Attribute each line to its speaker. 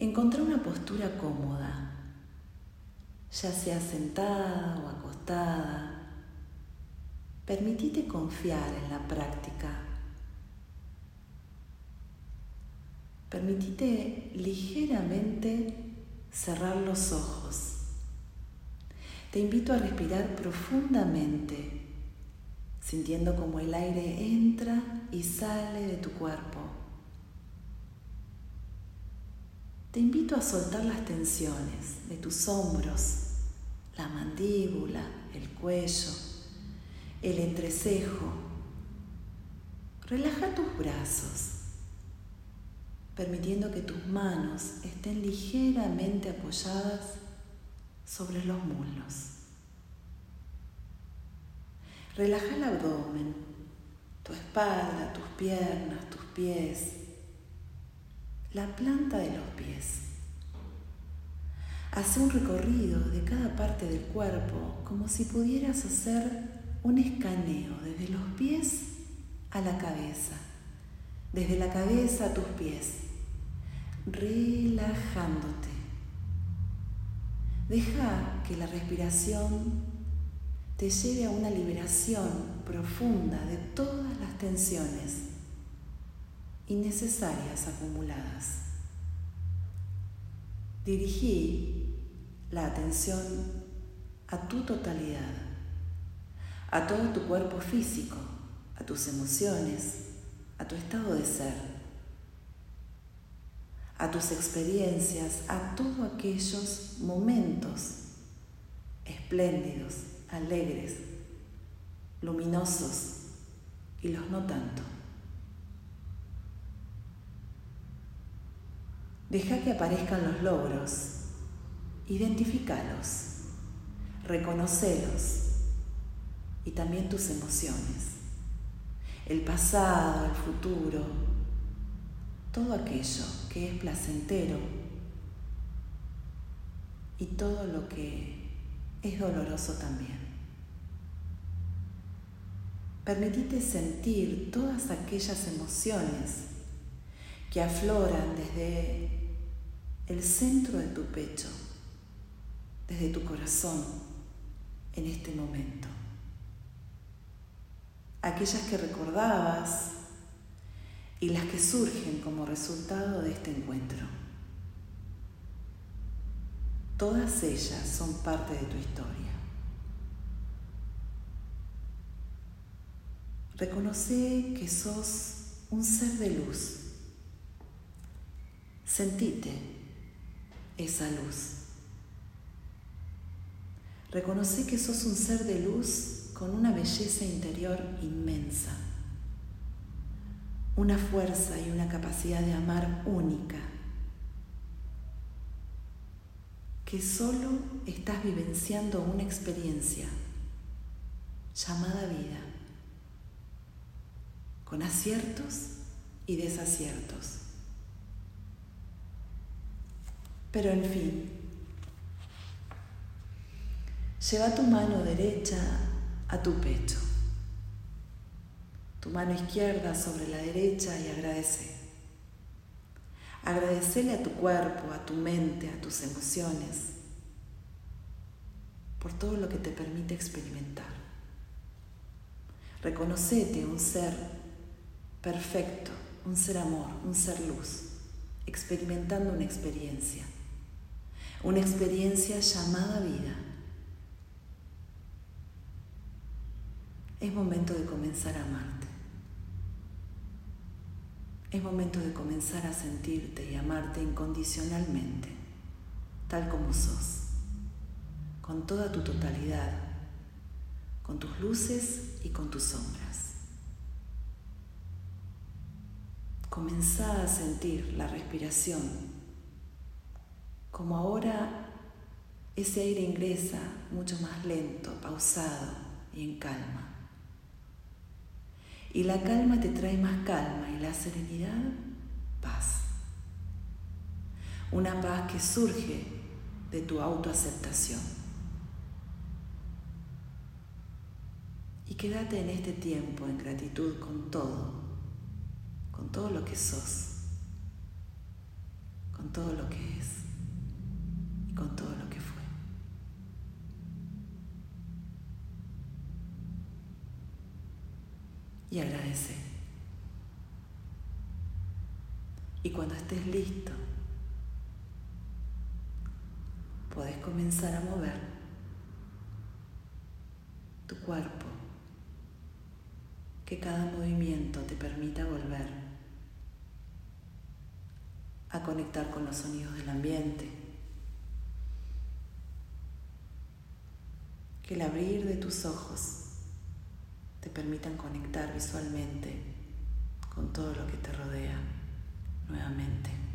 Speaker 1: Encontrá una postura cómoda, ya sea sentada o acostada. Permitite confiar en la práctica. Permitite ligeramente cerrar los ojos. Te invito a respirar profundamente, sintiendo cómo el aire entra y sale de tu cuerpo. Te invito a soltar las tensiones de tus hombros, la mandíbula, el cuello, el entrecejo. Relaja tus brazos, permitiendo que tus manos estén ligeramente apoyadas sobre los muslos. Relaja el abdomen, tu espalda, tus piernas, tus pies, la planta de los pies. Haz un recorrido de cada parte del cuerpo como si pudieras hacer un escaneo desde los pies a la cabeza, desde la cabeza a tus pies, relajándote. Deja que la respiración te lleve a una liberación profunda de todas las tensiones innecesarias acumuladas. Dirigí la atención a tu totalidad, a todo tu cuerpo físico, a tus emociones, a tu estado de ser, a tus experiencias, a todos aquellos momentos espléndidos, alegres, luminosos y los no tanto. Deja que aparezcan los logros, identifícalos, reconocelos y también tus emociones, el pasado, el futuro, todo aquello que es placentero y todo lo que es doloroso también. Permitite sentir todas aquellas emociones que afloran desde el centro de tu pecho, desde tu corazón en este momento. Aquellas que recordabas y las que surgen como resultado de este encuentro. Todas ellas son parte de tu historia. Reconoce que sos un ser de luz. Sentite esa luz. Reconoce que sos un ser de luz con una belleza interior inmensa, una fuerza y una capacidad de amar única, que solo estás vivenciando una experiencia llamada vida, con aciertos y desaciertos. Pero en fin, lleva tu mano derecha a tu pecho, tu mano izquierda sobre la derecha y agradece. Agradecele a tu cuerpo, a tu mente, a tus emociones, por todo lo que te permite experimentar. Reconocete un ser perfecto, un ser amor, un ser luz, experimentando una experiencia llamada vida. Es momento de comenzar a amarte. Es momento de comenzar a sentirte y amarte incondicionalmente, tal como sos, con toda tu totalidad, con tus luces y con tus sombras. Comenzá a sentir la respiración, como ahora ese aire ingresa mucho más lento, pausado y en calma. Y la calma te trae más calma y la serenidad, paz. Una paz que surge de tu autoaceptación. Y quédate en este tiempo en gratitud con todo lo que sos, con todo lo que es y con todo lo que fue. Y agradece. Y cuando estés listo, podés comenzar a mover tu cuerpo, que cada movimiento te permita volver a conectar con los sonidos del ambiente, que el abrir de tus ojos te permitan conectar visualmente con todo lo que te rodea nuevamente.